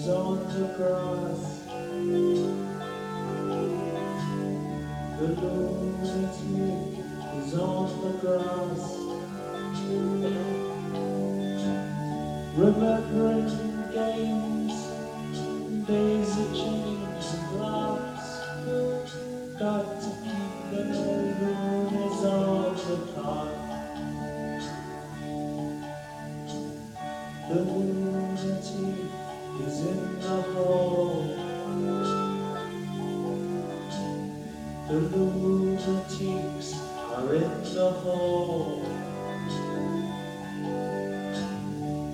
is on the grass. The lunatic is on the grass. Remembering games and days of change and laughs. Got to keep the loonies on the path. The lunatic is in the hole. The lunatics are in the hole.